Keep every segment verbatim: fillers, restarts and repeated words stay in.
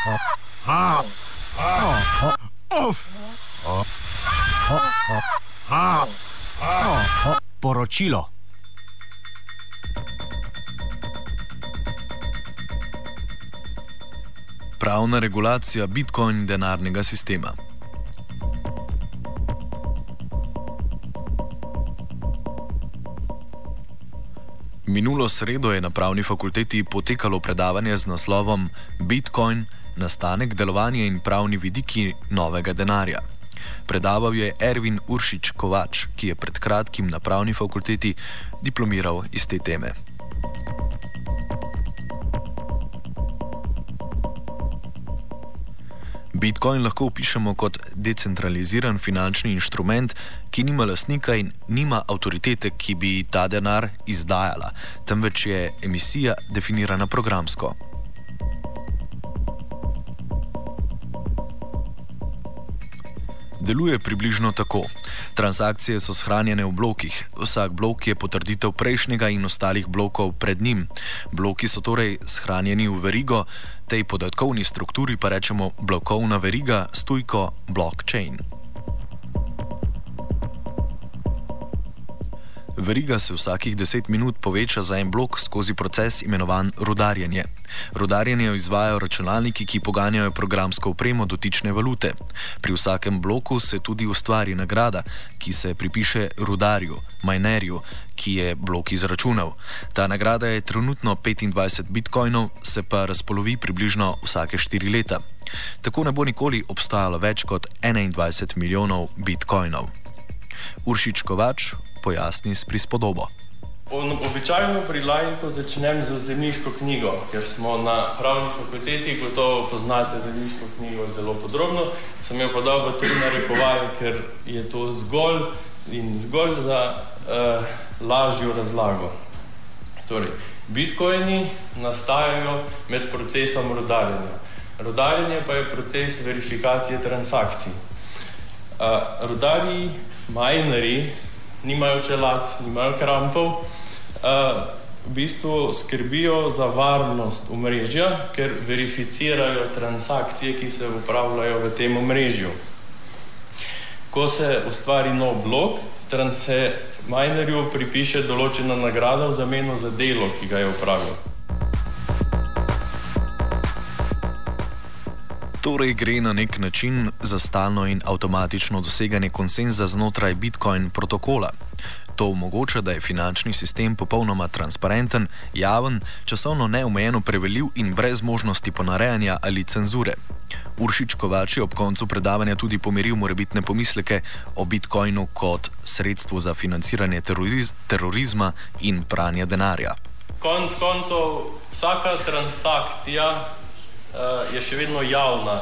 Poročilo. Pravna regulacija Bitcoin denarnega sistema. Minulo sredo je na Pravni fakulteti potekalo predavanje z naslovom Bitcoin, nastanek, delovanje in pravni vidiki novega denarja. Predaval je Ervin Uršič Kovač, ki je pred kratkim na Pravni fakulteti diplomiral iz te teme. Bitcoin lahko opišemo kot decentraliziran finančni inštrument, ki nima lastnika in nima avtoritete, ki bi ta denar izdajala, temveč je emisija definirana programsko. Deluje približno tako. Transakcije so shranjene v blokih. Vsak blok je potrditev prejšnjega in ostalih blokov pred njim. Bloki so torej shranjeni v verigo, tej podatkovni strukturi pa rečemo blokovna veriga s tujko blockchain. Veriga se vsakih deset minut poveča za en blok skozi proces imenovan rudarjenje. Rudarjenje izvajajo računalniki, ki poganjajo programsko opremo dotične valute. Pri vsakem bloku se tudi ustvari nagrada, ki se pripiše rudarju, minerju, ki je blok izračunal. Ta nagrada je trenutno petindvajset bitcoinov, se pa razpolovi približno vsake štiri leta. Tako ne bo nikoli obstajalo več kot enaindvajset milijonov bitcoinov. Uršič Kovač pojasni s prispodobo. Običajno pri laiku začnem z zemljiško knjigo, ker smo na Pravni fakulteti, gotovo poznate zemljiško knjigo zelo podrobno. Sem jo pa dal v tri narekovaje, ker je to zgolj in zgolj za uh, lažjo razlago. Torej, bitcoini nastajajo med procesom rudarjenja. Rudarjenje pa je proces verifikacije transakcij. Uh, rudarji, minerji, nimajo čelad, nimajo krampov, uh, v bistvu skrbijo za varnost omrežja, ker verificirajo transakcije, ki se upravljajo v tem omrežju. Ko se ustvari nov blok, se minerju pripiše določena nagrada v zameno za delo, ki ga je opravil. Torej gre na nek način za stalno in avtomatično doseganje konsenza znotraj Bitcoin protokola. To omogoča, da je finančni sistem popolnoma transparenten, javen, časovno neomejeno preveljiv in brez možnosti ponarejanja ali cenzure. Uršič Kovač je ob koncu predavanja tudi pomiril morebitne pomisleke o Bitcoinu kot sredstvu za financiranje teroriz terorizma in pranja denarja. Konec koncev, vsaka transakcija Uh, je še vedno javna.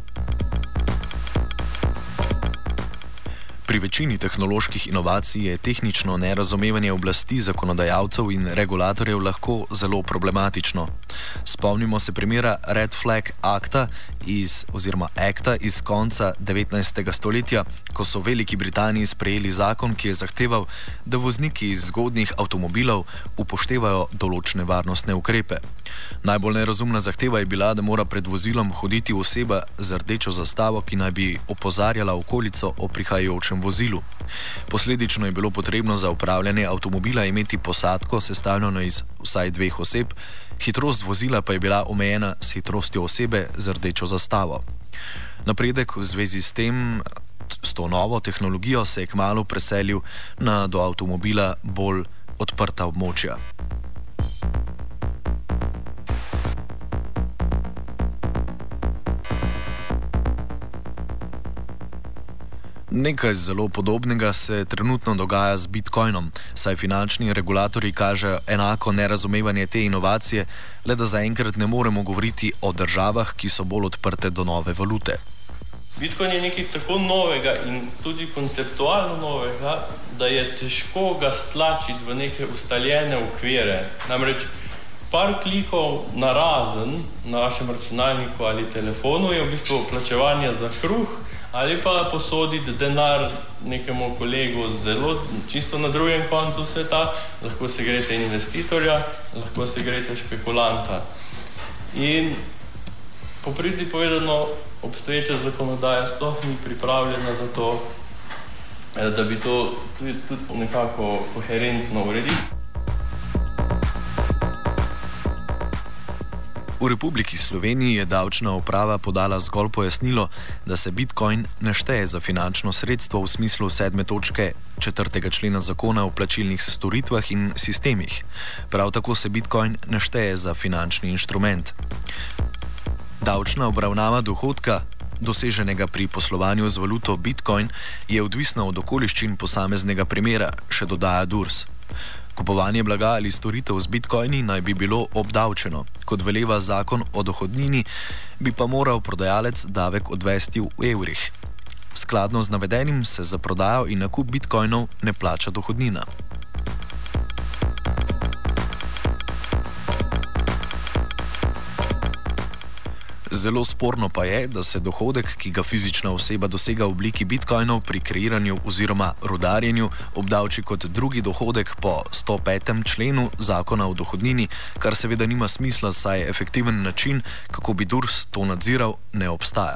Pri večini tehnoloških inovacij je tehnično nerazumevanje oblasti, zakonodajalcev in regulatorjev lahko zelo problematično. Spomnimo se primera Red Flag Acta iz, oziroma Acta iz konca devetnajstega stoletja, ko so v Veliki Britaniji sprejeli zakon, ki je zahteval, da vozniki iz zgodnjih avtomobilov upoštevajo določene varnostne ukrepe. Najbolj nerazumna zahteva je bila, da mora pred vozilom hoditi oseba z rdečo zastavo, ki naj bi opozarjala okolico o prihajajočem vozilu. Posledično je bilo potrebno za upravljanje avtomobila imeti posadko, sestavljeno iz vsaj dveh oseb, hitrost vozila pa je bila omejena s hitrostjo osebe z rdečo zastavo. Napredek v zvezi s tem, s to novo tehnologijo, se je kmalu preselil na do avtomobila bolj odprta območja. Nekaj zelo podobnega se trenutno dogaja z Bitcoinom, saj finančni regulatorji kažejo enako nerazumevanje te inovacije, le da zaenkrat ne moremo govoriti o državah, ki so bolj odprte do nove valute. Bitcoin je nekaj tako novega in tudi konceptualno novega, da je težko ga stlačiti v neke ustaljene okvire. Namreč par klikov na razen na vašem računalniku ali telefonu je v bistvu plačevanje za kruh, ali pa posoditi denar nekemu kolegu zelo čisto na drugem koncu sveta, lahko se greste investitorja, lahko se greste špekulanta. In po pravici povedano, obstoječa zakonodaja sploh ni pripravljena za to, da bi to tudi, tudi nekako koherentno uredili. V Republiki Sloveniji je davčna uprava podala zgolj pojasnilo, da se bitcoin ne šteje za finančno sredstvo v smislu sedme točke četrtega člena zakona o plačilnih storitvah in sistemih. Prav tako se bitcoin ne šteje za finančni inštrument. Davčna obravnava dohodka, doseženega pri poslovanju z valuto bitcoin, je odvisna od okoliščin posameznega primera, še dodaja Durs. Kupovanje blaga ali storitev z bitcoini naj bi bilo obdavčeno. Kot veleva zakon o dohodnini, bi pa moral prodajalec davek odvesti v evrih. Skladno z navedenim se za prodajo in nakup bitcoinov ne plača dohodnina. Zelo sporno pa je, da se dohodek, ki ga fizična oseba dosega v obliki bitcoinov pri kreiranju oziroma rudarjenju, obdavči kot drugi dohodek po sto petem členu zakona o dohodnini, kar seveda nima smisla, saj efektiven način, kako bi Durs to nadziral, ne obstaja.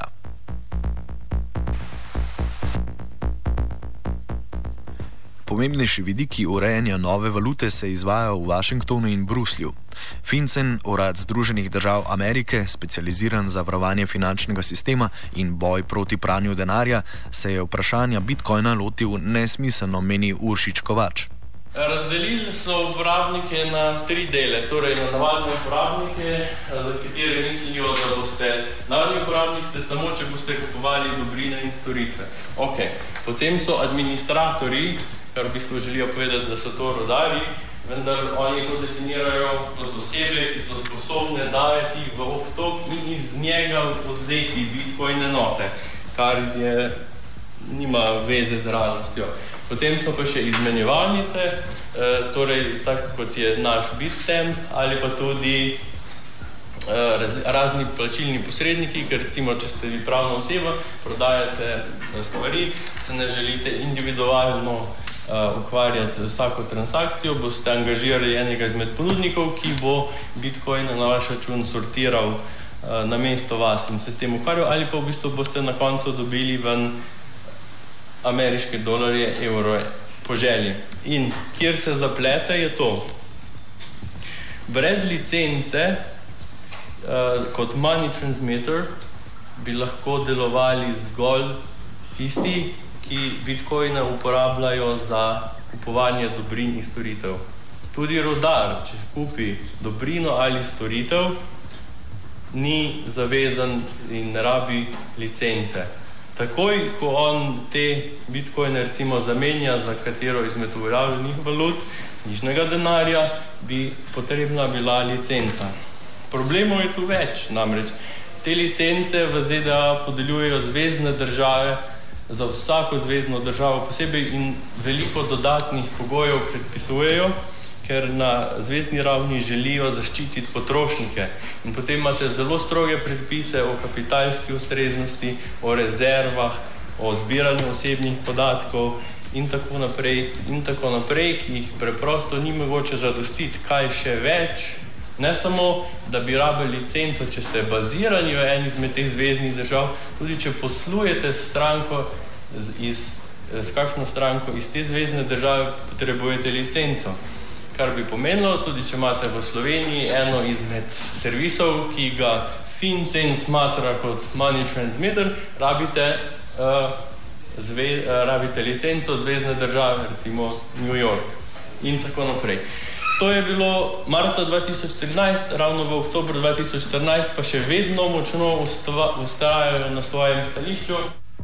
Pomembnejši vidiki urejanja nove valute se izvajajo v Washingtonu in Bruslju. FinCEN, urad Združenih držav Amerike, specializiran za varovanje finančnega sistema in boj proti pranju denarja, se je vprašanja bitcoina lotil nesmiselno, meni Uršič Kovač. Razdelili so uporabnike na tri dele, torej na navadne uporabnike, za katere mislijo, da boste navadni uporabnik ste samo, če boste kupovali dobrine in storitve. Ok, potem so administratorji, kar v bistvu želijo povedati, da so to rodarji, vendar oni to definirajo kot osebe, ki so sposobne dajati v obtok in iz njega vzeti bitcoin enote, kar je, nima veze z realnostjo. Potem so pa še izmenjevalnice, eh, torej tako kot je naš Bitstamp, ali pa tudi eh, raz, razni plačilni posredniki, ker recimo, če ste vi pravna oseba, prodajate stvari, se ne želite individualno Uh, ukvarjati vsako transakcijo, boste angažirali enega izmed ponudnikov, ki bo bitcoine na vaš račun sortiral uh, na mesto vas in se s tem ukvarjal, ali pa v bistvu boste na koncu dobili ven ameriške dolarje, evro po želji. In kjer se zaplete, je to. Brez licence uh, kot money transmitter bi lahko delovali zgolj tisti, ki bitcoine uporabljajo za kupovanje dobrin in storitev. Tudi rudar, če kupi dobrino ali storitev, ni zavezan in ne rabi licence. Takoj, ko on te bitcoine recimo zamenja za katero izmed uveljavljenih valut, nižnega denarja, bi potrebna bila licenca. Problemov je tu več, namreč te licence v Z D A podeljujejo zvezne države za vsako zvezno državo posebej in veliko dodatnih pogojev predpisujejo, ker na zvezni ravni želijo zaščititi potrošnike. In potem imate zelo stroge predpise o kapitalski ustreznosti, o rezervah, o zbiranju osebnih podatkov in tako naprej, in tako naprej, ki jih preprosto ni mogoče zadostiti. Kaj še več? Ne samo, da bi rabili licenco, če ste bazirani v eni izmed teh zveznih držav, tudi če poslujete s stranko, z, iz, s kakšno stranko iz te zvezne države, potrebujete licenco. Kar bi pomenilo, tudi če imate v Sloveniji eno izmed servisov, ki ga FinCEN smatra kot money transmitter, rabite, uh, zve, uh, rabite licenco zvezne države, recimo New York in tako naprej. To je bilo marca dva tisoč trinajst, ravno v oktobru dva tisoč štirinajst pa še vedno močno vztrajajo na svojem stališču.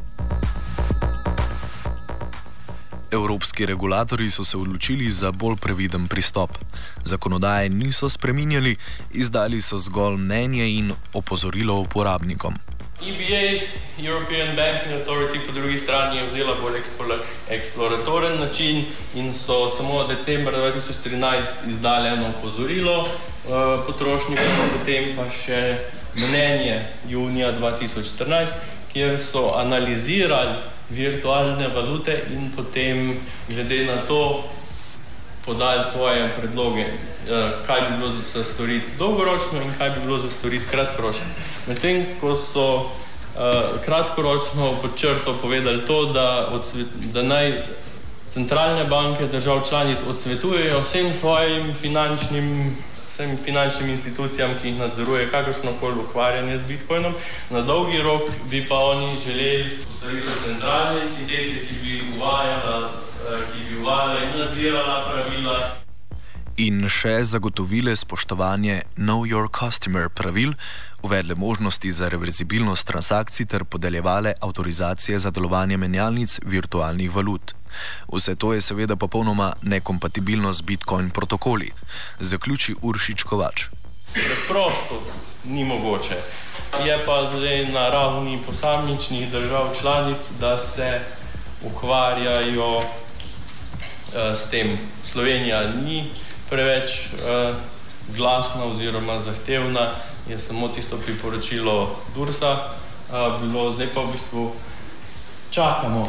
Evropski regulatorji so se odločili za bolj previden pristop. Zakonodaje niso spreminjali, izdali so zgolj mnenje in opozorilo uporabnikom. E B A, European Banking Authority, po drugi strani je vzela bolj eksploratoren način in so samo decembra dva tisoč trinajst izdali eno opozorilo uh, potrošnikom, potem pa še mnenje junija dva tisoč štirinajst, kjer so analizirali virtualne valute in potem glede na to podali svoje predloge, kaj bi bilo za storiti dolgoročno in kaj bi bilo za storiti kratkoročno. Medtem, ko so kratkoročno pod črto povedali to, da, odsvet, da naj centralne banke držav članic odsvetujejo vsem svojim finančnim, vsem finančnim institucijam, ki jih nadzoruje kakršnokoli ukvarjanje z Bitcoinom. Na dolgi rok bi pa oni želeli ustvariti centralne entitete, ki bi uvajala, ki bi uvajala in nadzirala pravila. In še zagotovile spoštovanje Know Your Customer pravil, uvedle možnosti za reverzibilnost transakcij ter podeljevale avtorizacije za delovanje menjalnic virtualnih valut. Vse to je seveda popolnoma nekompatibilno z Bitcoin protokoli, zaključi Uršič Kovač. Preprosto ni mogoče. Je pa zdaj na ravni posamičnih držav članic, da se ukvarjajo uh, s tem. Slovenija ni preveč uh, glasna oziroma zahtevna, je samo tisto priporočilo Dursa uh, bilo, zdaj pa v bistvu čakamo.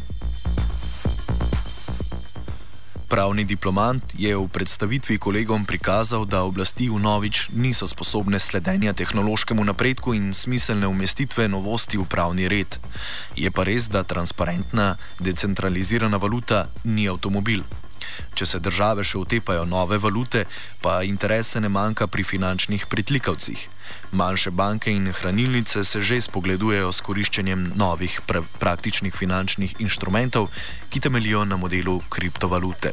Pravni diplomant je v predstavitvi kolegom prikazal, da oblasti vnovič niso sposobne sledenja tehnološkemu napredku in smiselne umestitve novosti v pravni red. Je pa res, da transparentna, decentralizirana valuta ni avtomobil. Če se države še utepajo nove valute, pa interese ne manjka pri finančnih pritlikavcih. Manjše banke in hranilnice se že spogledujejo s koriščenjem novih pra praktičnih finančnih inštrumentov, ki temeljijo na modelu kriptovalute.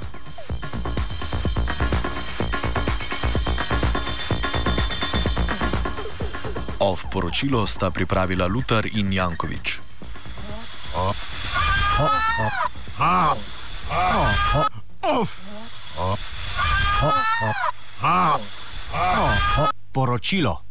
Off poročilo sta pripravila Lutar in Jankovič. Poročilo.